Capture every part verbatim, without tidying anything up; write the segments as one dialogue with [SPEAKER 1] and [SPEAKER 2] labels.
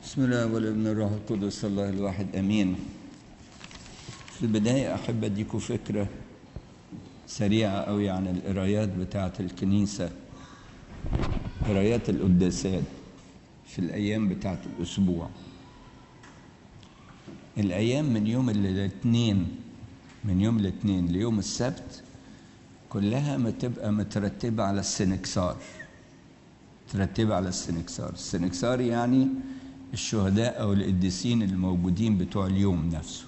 [SPEAKER 1] بسم الله والابن الروح القدس الله الواحد امين. في البدايه احب اديكم فكره سريعه قوي عن القرايات بتاعه الكنيسه، قرايات القداسات في الايام بتاعه الاسبوع. الايام من يوم الاثنين من يوم الاثنين ليوم السبت كلها بتبقى مترتبه على السنكسار، مترتبه على السنكسار. السنكسار يعني الشهداء أو القديسين الموجودين بتوع اليوم نفسه.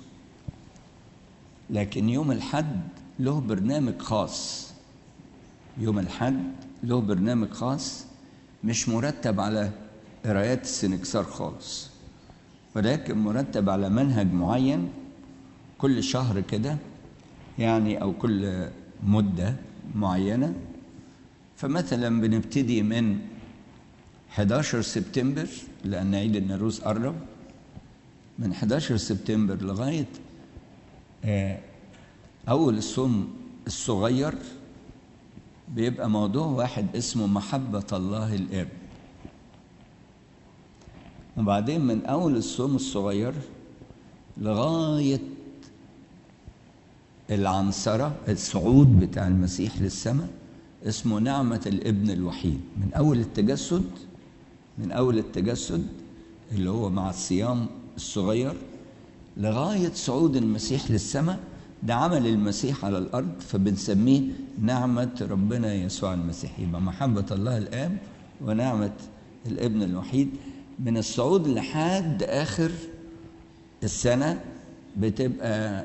[SPEAKER 1] لكن يوم الحد له برنامج خاص، يوم الحد له برنامج خاص مش مرتب على قرايات السنكسار خالص، ولكن مرتب على منهج معين كل شهر كده يعني، أو كل مدة معينة. فمثلا بنبتدي من حداشر سبتمبر لأن عيد الناروز قرب، من حداشر سبتمبر لغاية أول الصوم الصغير بيبقى موضوع واحد اسمه محبة الله الآب. وبعدين من أول الصوم الصغير لغاية العنصرة الصعود بتاع المسيح للسماء اسمه نعمة الابن الوحيد. من أول التجسد من أول التجسد اللي هو مع الصيام الصغير لغاية صعود المسيح للسماء، ده عمل المسيح على الأرض، فبنسميه نعمة ربنا يسوع المسيح. يبقى محبة الله الآب ونعمة الابن الوحيد. من الصعود لحد آخر السنة بتبقى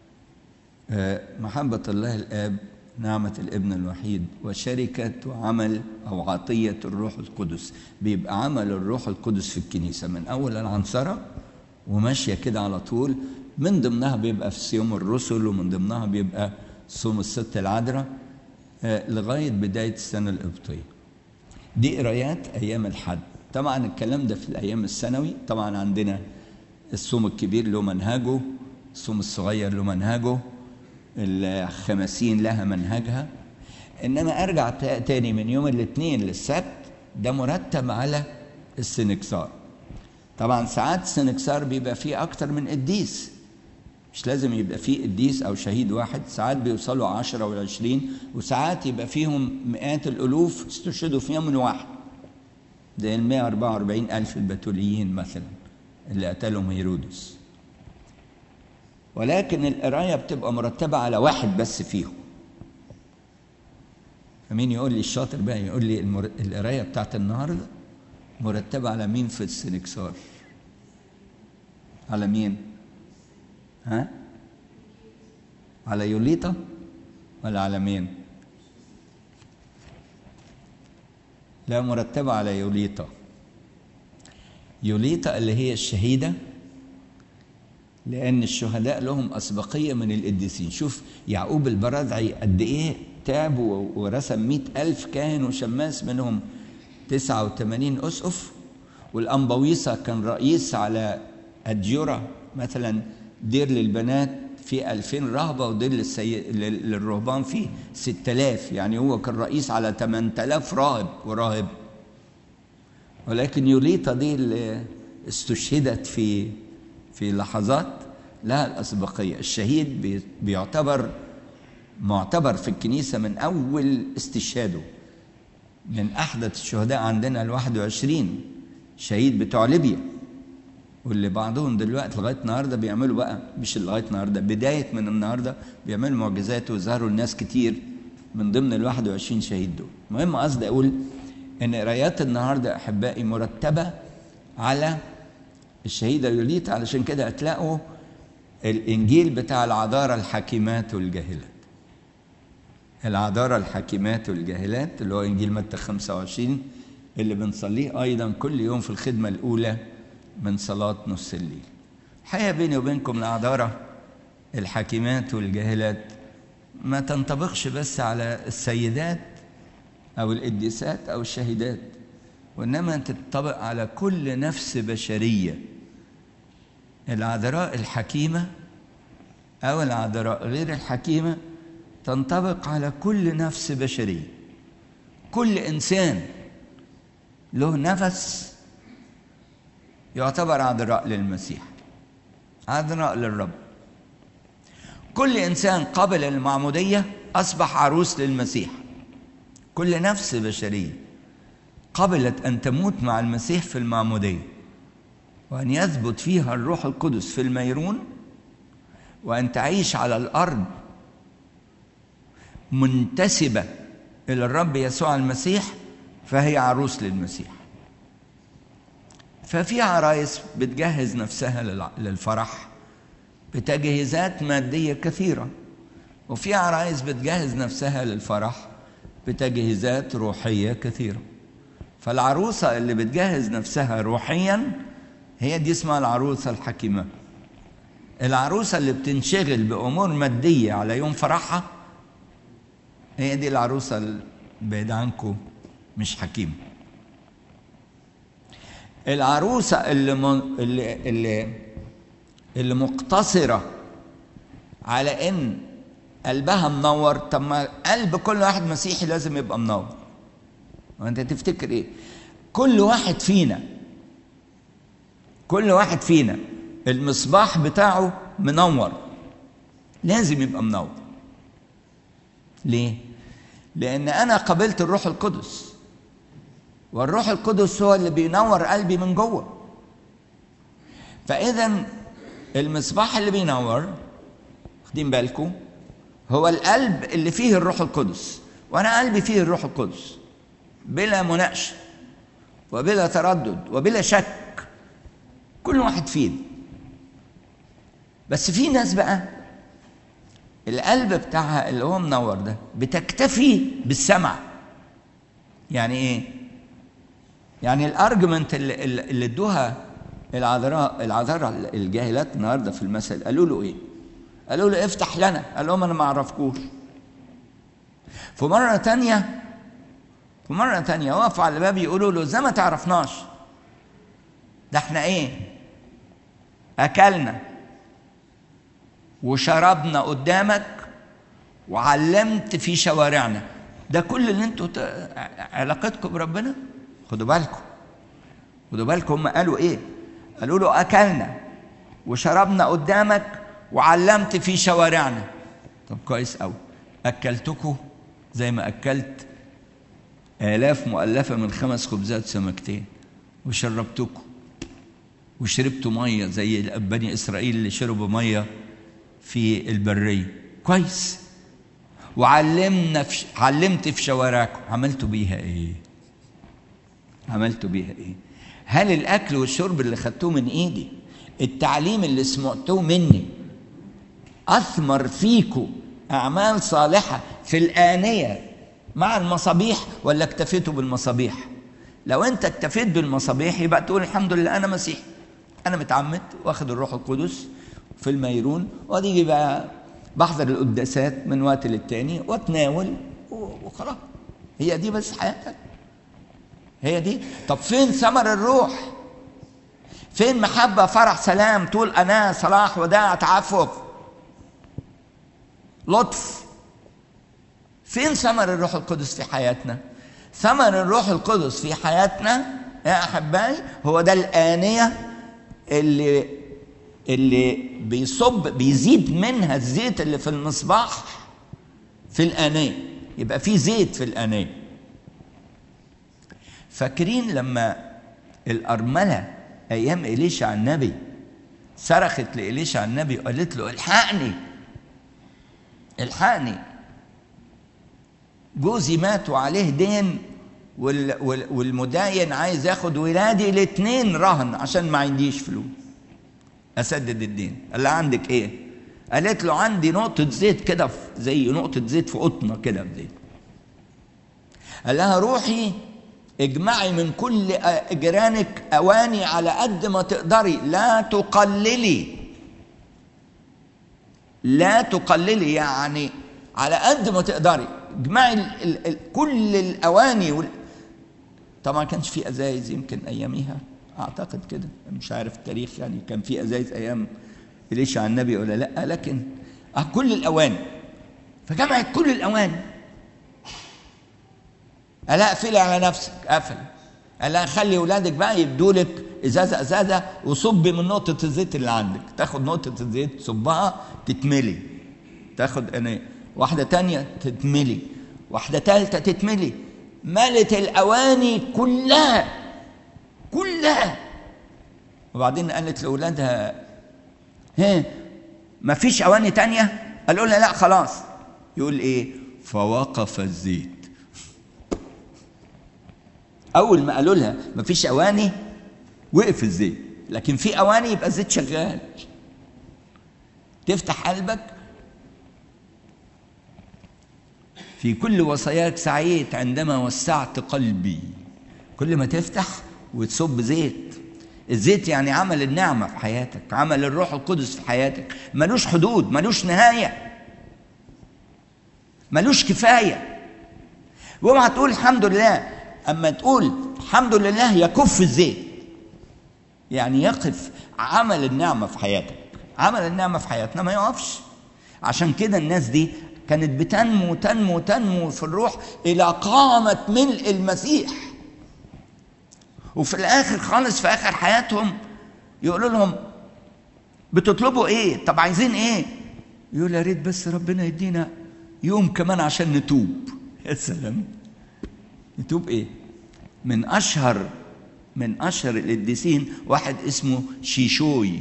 [SPEAKER 1] محبة الله الآب، نعمة الابن الوحيد، وشركة وعمل أو عطية الروح القدس. بيبقى عمل الروح القدس في الكنيسة من أول العنصرة وماشية كده على طول. من ضمنها بيبقى في صيام الرسل، ومن ضمنها بيبقى صوم الست العذراء لغاية بداية السنة القبطية. دي قرايات أيام الحد. طبعا الكلام ده في الأيام السنوي. طبعا عندنا الصوم الكبير له منهجه، الصوم الصغير له منهجه، الخمسين لها منهجها. إنما أرجع تاني من يوم الاثنين للسبت ده مرتب على السنكسار. طبعا ساعات السنكسار بيبقى فيه أكتر من قديس، مش لازم يبقى فيه قديس أو شهيد واحد، ساعات بيوصلوا عشرة والعشرين، وساعات يبقى فيهم مئات الألوف استشهدوا في يوم واحد، زي المئة وأربعة وأربعين ألف البتوليين مثلا اللي قتلهم هيرودس. ولكن القراية بتبقى مرتبة على واحد بس فيهم. فمين يقول لي الشاطر بقى يقول لي المر... القراية بتاعت النهاردة مرتبة على مين في السنكسار؟ على مين؟ ها؟ على يوليطا ولا على مين؟ لا، مرتبة على يوليطا. يوليطا اللي هي الشهيدة، لأن الشهداء لهم أسبقية من القديسين. شوف يعقوب البرادعي قد إيه تعب ورسم مئة ألف كاهن وشماس، منهم تسعة وثمانين أسقف. والأنبويصة كان رئيس على أديرة، مثلا دير للبنات في ألفين رهبة، ودير للسي... للرهبان فيه ستة آلاف، يعني هو كان رئيس على ثمانية آلاف راهب وراهب. ولكن يوليطا دي اللي استشهدت في في لحظات لها الأسبقية. الشهيد بيعتبر معتبر في الكنيسة من أول استشهاده. من أحدث الشهداء عندنا الواحد وعشرين شهيد بتوع ليبيا، واللي بعضهم دلوقتي لغاية النهاردة بيعملوا بقى، مش لغاية النهاردة، بداية من النهاردة بيعملوا معجزات ويظهروا الناس كتير من ضمن الواحد وعشرين شهيد دول. المهم قصدي أقول إن قرايات النهاردة أحبائي مرتبة على الشهيدة يوليطا. علشان كده هتلاقوا الإنجيل بتاع العذارى الحكيمات والجاهلات، العذارى الحكيمات والجاهلات اللي هو إنجيل متى خمسة وعشرين اللي بنصليه أيضا كل يوم في الخدمة الأولى من صلاة نص الليل. الحقيقة بيني وبينكم العذارى الحكيمات والجاهلات ما تنطبقش بس على السيدات أو القديسات أو الشهيدات، وإنما تنطبق على كل نفس بشرية. العذراء الحكيمة أو العذراء غير الحكيمة تنطبق على كل نفس بشرية. كل إنسان له نفس يعتبر عذراء للمسيح، عذراء للرب. كل إنسان قبل المعمودية أصبح عروس للمسيح. كل نفس بشرية قبلت أن تموت مع المسيح في المعمودية، وأن يثبت فيها الروح القدس في الميرون، وأن تعيش على الأرض منتسبة إلى الرب يسوع المسيح، فهي عروس للمسيح. ففي عرايس بتجهز نفسها للفرح بتجهيزات مادية كثيرة، وفي عرايس بتجهز نفسها للفرح بتجهيزات روحية كثيرة. فالعروسة اللي بتجهز نفسها روحيا هي دي اسمها العروسة الحكيمة. العروسة اللي بتنشغل بأمور مادية على يوم فرحها هي دي العروسة بعيد عنكم مش حكيمة. العروسة اللي اللي اللي, اللي مقتصرة على إن قلبها منور. طب ما قلب كل واحد مسيحي لازم يبقى منور. وأنت تفتكر إيه؟ كل واحد فينا كل واحد فينا المصباح بتاعه منور، لازم يبقى منور. ليه؟ لأن أنا قبلت الروح القدس، والروح القدس هو اللي بينور قلبي من جوه. فإذا المصباح اللي بينور، واخدين بالكم، هو القلب اللي فيه الروح القدس. وأنا قلبي فيه الروح القدس بلا مناقشة وبلا تردد وبلا شك، كل واحد فينا. بس في ناس بقى القلب بتاعها اللي هو منور ده بتكتفي بالسمع. يعني ايه؟ يعني الارجمنت اللي, اللي ادوها العذراء العذراء الجاهلات النهارده في المثل، قالوا له ايه؟ قالوا له افتح لنا. قال لهم انا ما اعرفكوش. في مره تانية في مره تانية وقفوا على الباب يقولوا له ازاي ما تعرفناش؟ ده احنا ايه؟ اكلنا وشربنا قدامك وعلمت في شوارعنا. ده كل اللي انتوا علاقتكم بربنا؟ خدوا بالكم خدوا بالكم هم قالوا ايه؟ قالوا له اكلنا وشربنا قدامك وعلمت في شوارعنا. طب كويس قوي، اكلتكم زي ما اكلت آلاف مؤلفة من خمس خبزات سمكتين، وشربتكم وشربتوا ميه زي بني اسرائيل اللي شربوا ميه في البريه. كويس. وعلمنا في علمت في شوارعكم. عملتوا بيها ايه؟ عملتوا بيها ايه؟ هل الاكل والشرب اللي خدتوه من ايدي، التعليم اللي سمعتوه مني، اثمر فيكم اعمال صالحه في الآنية مع المصابيح، ولا اكتفيتوا بالمصابيح؟ لو انت اكتفيت بالمصابيح يبقى تقول الحمد لله انا مسيحي، انا متعمد واخد الروح القدس في الميرون، وادي بقى بحضر القداسات من وقت للتاني واتناول وخلاص. هي دي بس حياتك؟ هي دي؟ طب فين ثمر الروح؟ فين محبة، فرح، سلام، طول أناة، صلاح، وداع، تعفف، لطف؟ فين ثمر الروح القدس في حياتنا؟ ثمر الروح القدس في حياتنا يا أحبائي هو ده الآنية اللي اللي بيصب بيزيد منها الزيت اللي في المصباح في الآنية. يبقى في زيت في الآنية. فاكرين لما الأرملة أيام إليشع النبي صرخت لإليشع النبي وقالت له الحقني الحقني، جوزي مات وعليه دين والمداين عايز ياخد ولادي الاثنين رهن عشان ما عنديش فلوس اسدد الدين. قال لها عندك ايه؟ قالت له عندي نقطة زيت كده، زي نقطة زيت في قطنة كده بزيت. قال لها روحي اجمعي من كل جيرانك اواني على قد ما تقدري، لا تقللي لا تقللي يعني على قد ما تقدري اجمعي ال ال كل الاواني وال... طبعا ما كانش في ازايز يمكن اياميها، اعتقد كده، مش عارف التاريخ يعني كان في ازايز ايام إليشع النبي ولا لا، لكن اه كل الاواني. فجمعت كل الاواني. قال اقفلي على نفسك. قفل. قال لها خلي ولادك بقى يدولك ازازه ازازه وصبي من نقطه الزيت اللي عندك. تاخد نقطه الزيت تصبها تتملي، تاخد يعني واحده تانية تتملي، واحده ثالثه تتملي، ملت الاواني كلها كلها. وبعدين قالت لاولادها ها ما فيش اواني تانية؟ قالوا لها لا خلاص. يقول ايه؟ فوقف الزيت. اول ما قالوا لها ما فيش اواني وقف الزيت، لكن في اواني يبقى الزيت شغال. تفتح قلبك في كل وصاياك سعيت عندما وسعت قلبي. كل ما تفتح وتصب زيت. الزيت يعني عمل النعمة في حياتك، عمل الروح القدس في حياتك، ملوش حدود، ملوش نهاية، ملوش كفاية. واوعى تقول الحمد لله. اما تقول الحمد لله يكف الزيت، يعني يقف عمل النعمة في حياتك. عمل النعمة في حياتنا ما يقفش. عشان كده الناس دي كانت بتنمو تنمو تنمو في الروح إلى قامة ملء المسيح. وفي الآخر خالص في آخر حياتهم يقولوا لهم بتطلبوا إيه؟ طب عايزين إيه؟ يقول يا ريت بس ربنا يدينا يوم كمان عشان نتوب. يا سلام، نتوب إيه؟ من أشهر من أشهر القديسين واحد اسمه شيشوي.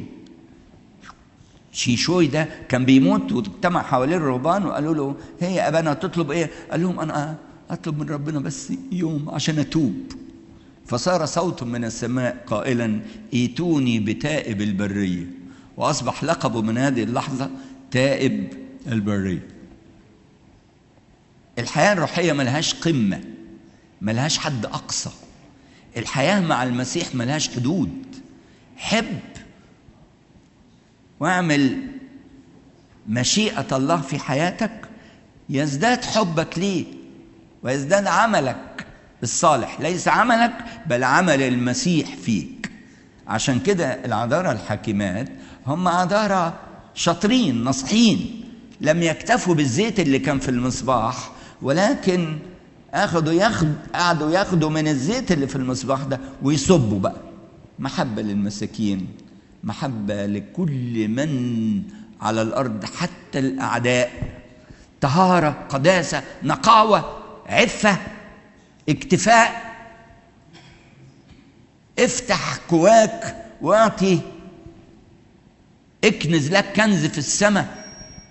[SPEAKER 1] شيشوي ده كان بيموت واجتمع حواليه الرهبان وقالوا له هي يا أبانا تطلب إيه؟ قال لهم أنا أطلب من ربنا بس يوم عشان أتوب. فصار صوت من السماء قائلا ايتوني بتائب البرية، وأصبح لقبه من هذه اللحظة تائب البرية. الحياة الروحية ملهاش قمة، ملهاش حد أقصى. الحياة مع المسيح ملهاش حدود. حب واعمل مشيئة الله في حياتك، يزداد حبك ليه ويزداد عملك الصالح، ليس عملك بل عمل المسيح فيك. عشان كده العذارى الحكيمات هم عذارى شاطرين نصحين، لم يكتفوا بالزيت اللي كان في المصباح، ولكن اخذوا ياخد قعدوا ياخدوا من الزيت اللي في المصباح ده ويصبوا بقى محبة للمساكين، محبة لكل من على الأرض حتى الأعداء، طهارة، قداسة، نقاوة، عفة، اكتفاء. افتح كواك واعطي، اكنز لك كنز في السماء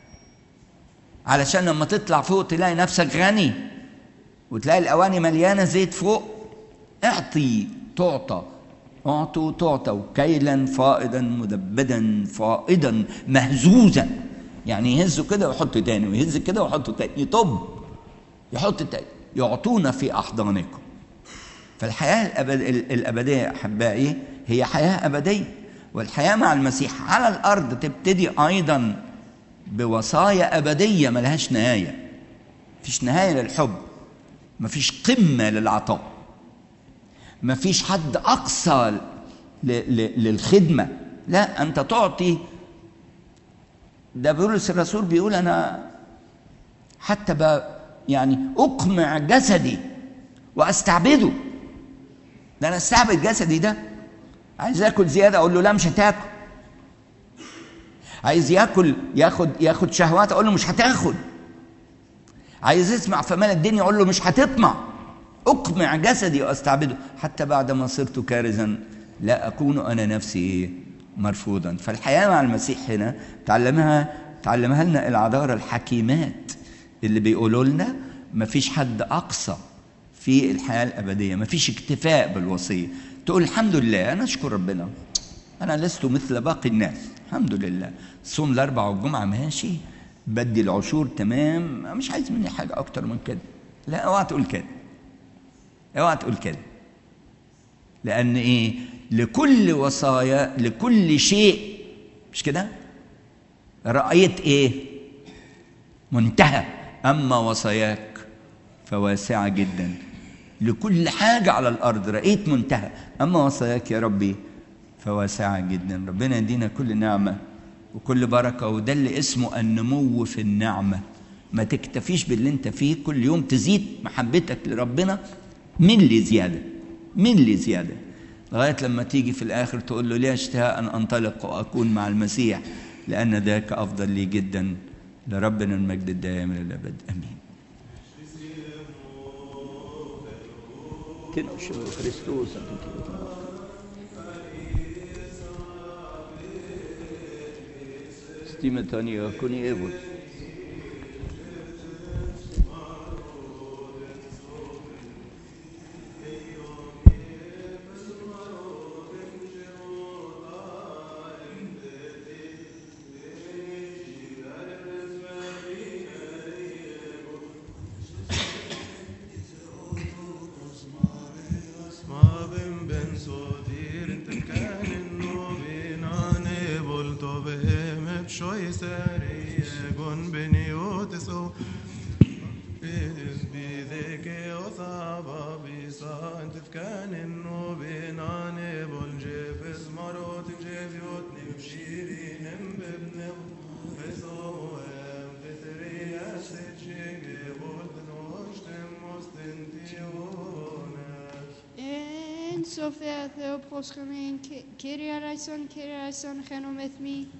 [SPEAKER 1] علشان لما تطلع فوق تلاقي نفسك غني وتلاقي الأواني مليانة زيت فوق. اعطي تعطى، اعطوا تعطوا كيلا فائضا مدبدا فائضا مهزوزا. يعني يهزوا كده ويحطوا تاني، ويهز كده ويحطوا تاني، يطب يحط تاني، يعطونا في أحضانكم. فالحياة الأبد الأبدية أحبائي هي حياة أبدية، والحياة مع المسيح على الأرض تبتدي أيضا بوصايا أبدية ملهاش نهاية. مفيش نهاية للحب، مفيش قمة للعطاء، مفيش حد أقصى للخدمة. لا، أنت تعطي. ده بولس الرسول بيقول أنا حتى بقى يعني أقمع جسدي وأستعبده. ده أنا أستعبد جسدي. ده عايز ياكل زيادة أقول له لا مش هتاكل. عايز ياكل ياخد ياخد شهوات أقول له مش هتاخد. عايز يسمع في مال الدنيا أقول له مش هتطمع. أقمع جسدي وأستعبده حتى بعد ما صرت كارزا لا أكون أنا نفسي إيه مرفوضا. فالحياة مع المسيح هنا تعلمها تعلمها لنا العذارى الحكيمات اللي بيقولوا لنا مفيش حد أقصى في الحياة الأبدية، مفيش اكتفاء بالوصية. تقول الحمد لله أنا أشكر ربنا، أنا لست مثل باقي الناس، الحمد لله. صوم الأربعاء والجمعة ماشي، بدي العشور تمام، مش عايز مني حاجة أكتر من كده. لا، اوعى تقول كده، اوعى تقول كده. لأن إيه؟ لكل وصايا لكل شيء، مش كده؟ رأيت إيه؟ منتهى. أما وصاياك فواسعة جدا. لكل حاجة على الأرض رأيت منتهى، أما وصاياك يا ربي فواسعة جدا. ربنا يدينا كل نعمة وكل بركة، وده اللي اسمه النمو في النعمة. ما تكتفيش باللي انت فيه، كل يوم تزيد محبتك لربنا من اللي زيادة. من لي زيادة، لغاية لما تيجي في الآخر تقول له لي اشتهاء أن أنطلق وأكون مع المسيح لأن ذاك أفضل لي جدا، لربنا المجد الدائم للأبد آمين. تنشر كريستوس ستيمتاني كوني إيبوت
[SPEAKER 2] Sofia Theopos, Kyrie eleison, Kyrie eleison, genometh me.